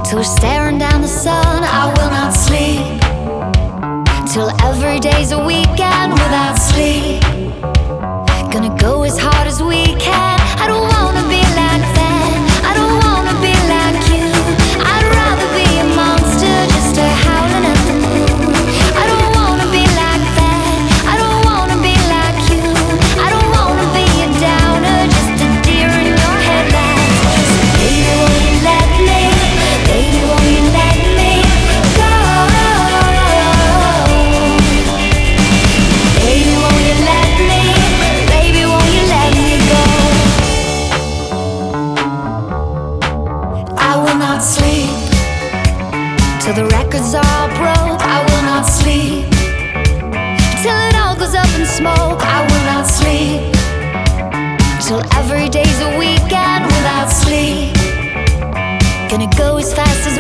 till we're staring down the sun. I will not sleep till every day's a weekend without sleep. Gonna go as hard as we can. I don't wanna be like that. I don't wanna be like you. I'd rather be a monster just a howling at the moon. I don't wanna be like that. I don't wanna be like you. I don't wanna be a downer, just a deer in your headlights. So baby, won't you let me? Baby, won't you let me go? Baby, won't you let me? Baby, won't you let me go? I will not sleep till the records are all broke. I will not sleep till it all goes up in smoke. I will not sleep till every day's a weekend without sleep. Gonna go as fast as